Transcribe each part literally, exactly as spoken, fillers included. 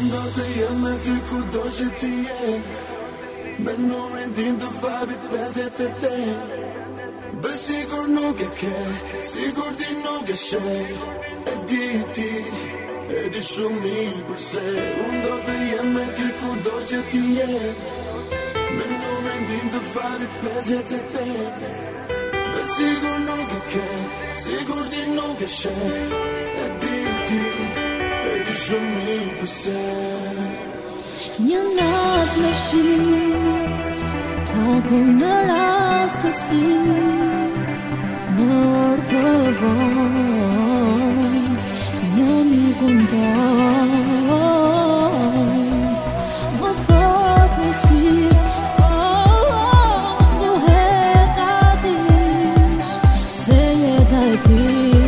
do të jem me ty kudo që ti je. Me numrin tim të fatit pesdhiet e tetë. Bë sigur nuk e ke, sigur ti nuk e sheh. E di ti, e di shumë mirë përse unë do të jem me ty kudo që ti je. Me numrin tim të fatit pesdhiet e tetë. Bë sigur nuk e ke, sigur ti nuk e sheh. E di ti, e di shumë mirë përse. Një natë me shi, takur në rastësi, në orë të vonë, një miku ndonë, më thot me sisht, oh, oh, duhet ta dish, se jeta e ti,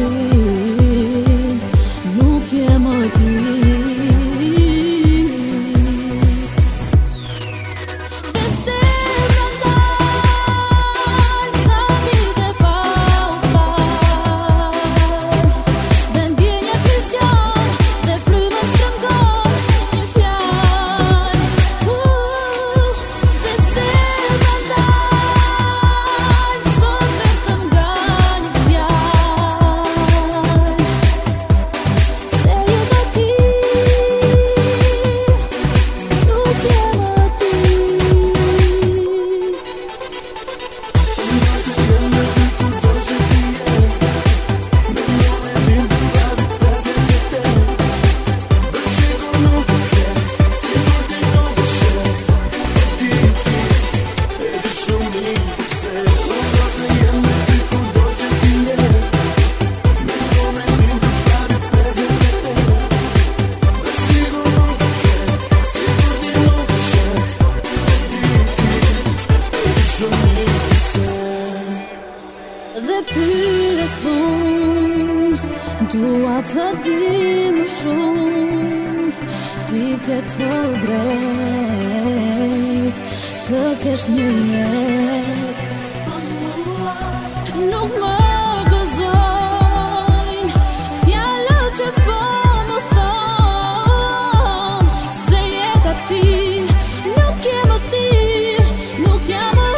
nuk je më ti. Dhe pyes unë, dua të di më shumë. Ti ke të drejt, të kesh një jetë. Nuk më gëzojnë fjalët që po më thonë, se jeta ti nuk je më ti, nuk jam më.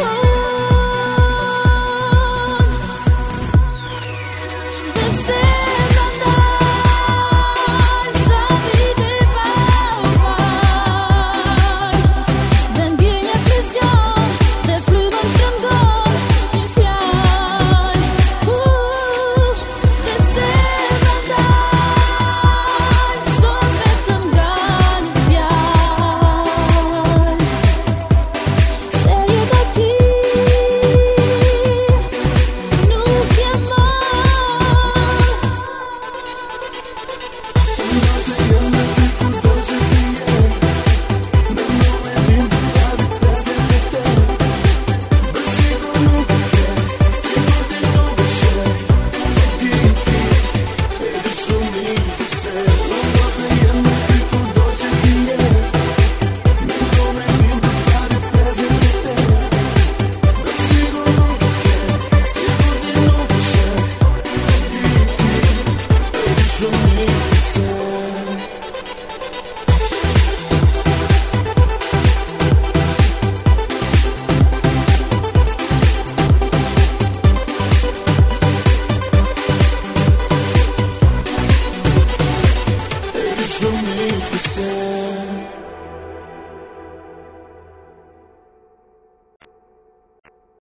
Show me the sun.